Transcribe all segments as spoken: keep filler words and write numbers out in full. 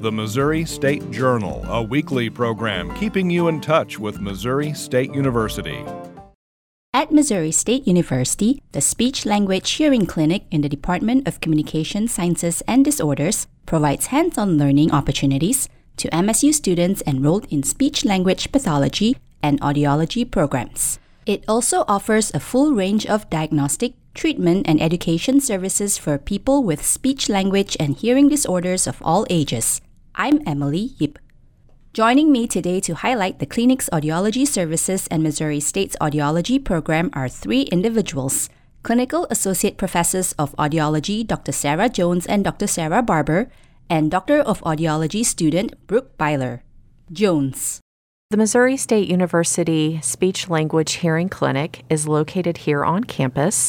the Missouri State Journal, a weekly program keeping you in touch with Missouri State University. At Missouri State University, the Speech-Language Hearing Clinic in the Department of Communication Sciences and Disorders provides hands-on learning opportunities to M S U students enrolled in speech-language pathology and audiology programs. It also offers a full range of diagnostic, treatment, and education services for people with speech-language and hearing disorders of all ages. I'm Emily Yip. Joining me today to highlight the clinic's audiology services and Missouri State's audiology program are three individuals: Clinical Associate Professors of Audiology Doctor Sarah Jones and Doctor Sarah Barber, and Doctor of Audiology student Brooke Byler. Jones. The Missouri State University Speech-Language Hearing Clinic is located here on campus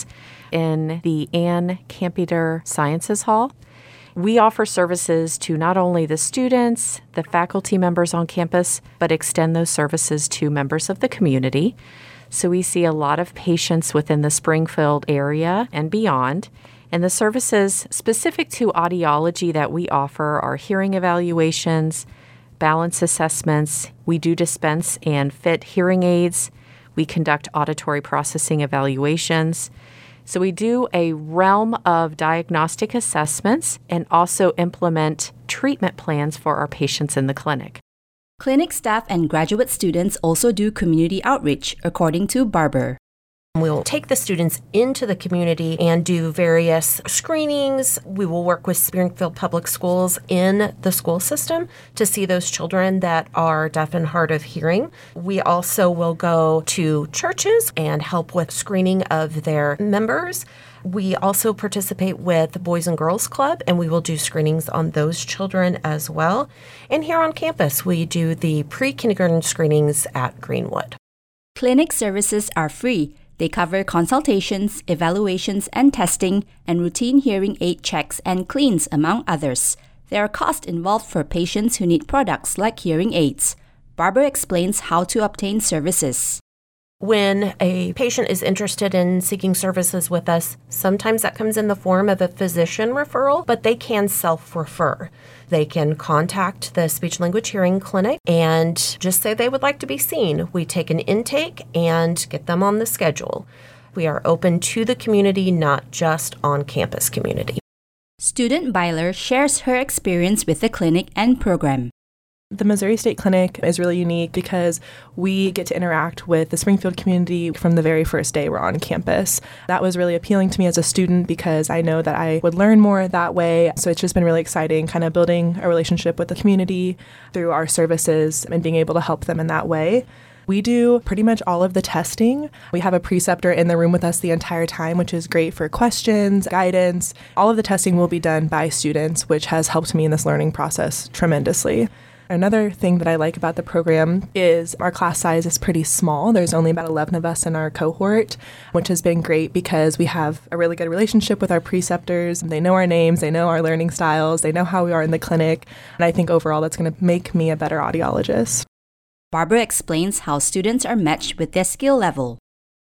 in the Ann Campeter Sciences Hall. We offer services to not only the students, the faculty members on campus, but extend those services to members of the community. So we see a lot of patients within the Springfield area and beyond. And the services specific to audiology that we offer are hearing evaluations, balance assessments. We do dispense and fit hearing aids. We conduct auditory processing evaluations. So we do a realm of diagnostic assessments and also implement treatment plans for our patients in the clinic. Clinic staff and graduate students also do community outreach, according to Barber. We'll take the students into the community and do various screenings. We will work with Springfield Public Schools in the school system to see those children that are deaf and hard of hearing. We also will go to churches and help with screening of their members. We also participate with the Boys and Girls Club, and we will do screenings on those children as well. And here on campus, we do the pre-kindergarten screenings at Greenwood. Clinic services are free. They cover consultations, evaluations and testing, and routine hearing aid checks and cleans, among others. There are costs involved for patients who need products like hearing aids. Barber explains how to obtain services. When a patient is interested in seeking services with us, sometimes that comes in the form of a physician referral, but they can self-refer. They can contact the Speech-Language Hearing Clinic and just say they would like to be seen. We take an intake and get them on the schedule. We are open to the community, not just on-campus community. Student Byler shares her experience with the clinic and program. The Missouri State Clinic is really unique because we get to interact with the Springfield community from the very first day we're on campus. That was really appealing to me as a student because I know that I would learn more that way. So it's just been really exciting kind of building a relationship with the community through our services and being able to help them in that way. We do pretty much all of the testing. We have a preceptor in the room with us the entire time, which is great for questions, guidance. All of the testing will be done by students, which has helped me in this learning process tremendously. Another thing that I like about the program is our class size is pretty small. There's only about eleven of us in our cohort, which has been great because we have a really good relationship with our preceptors. They know our names, they know our learning styles, they know how we are in the clinic. And I think overall that's going to make me a better audiologist. Barbara explains how students are matched with their skill level.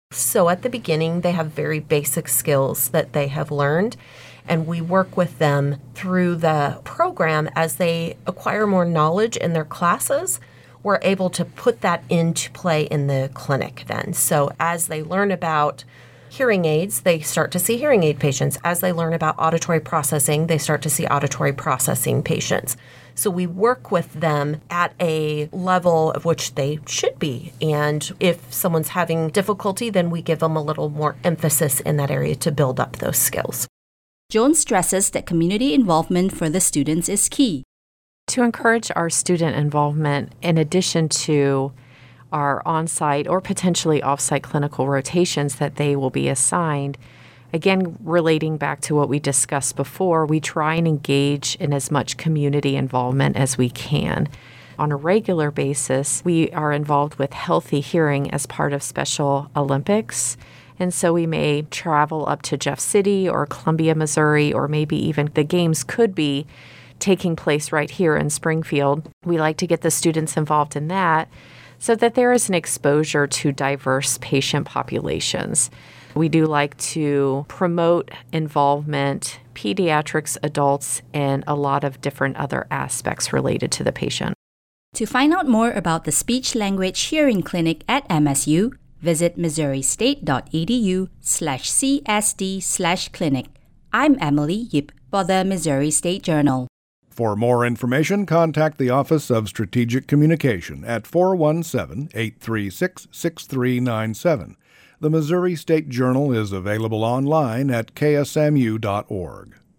So at the beginning, they have very basic skills that they have learned. And we work with them through the program as they acquire more knowledge in their classes. We're able to put that into play in the clinic then. So as they learn about hearing aids, they start to see hearing aid patients. As they learn about auditory processing, they start to see auditory processing patients. So we work with them at a level of which they should be. And if someone's having difficulty, then we give them a little more emphasis in that area to build up those skills. Jones stresses that community involvement for the students is key. To encourage our student involvement, in addition to our on-site or potentially off-site clinical rotations that they will be assigned, again, relating back to what we discussed before, we try and engage in as much community involvement as we can. On a regular basis, we are involved with Healthy Hearing as part of Special Olympics. And so we may travel up to Jeff City or Columbia, Missouri, or maybe even the games could be taking place right here in Springfield. We like to get the students involved in that so that there is an exposure to diverse patient populations. We do like to promote involvement, pediatrics, adults, and a lot of different other aspects related to the patient. To find out more about the Speech Language Hearing Clinic at M S U, visit missouristate.edu slash csd slash clinic. I'm Emily Yip for the Missouri State Journal. For more information, contact the Office of Strategic Communication at four one seven, eight three six, six three nine seven. The Missouri State Journal is available online at k s m u dot org.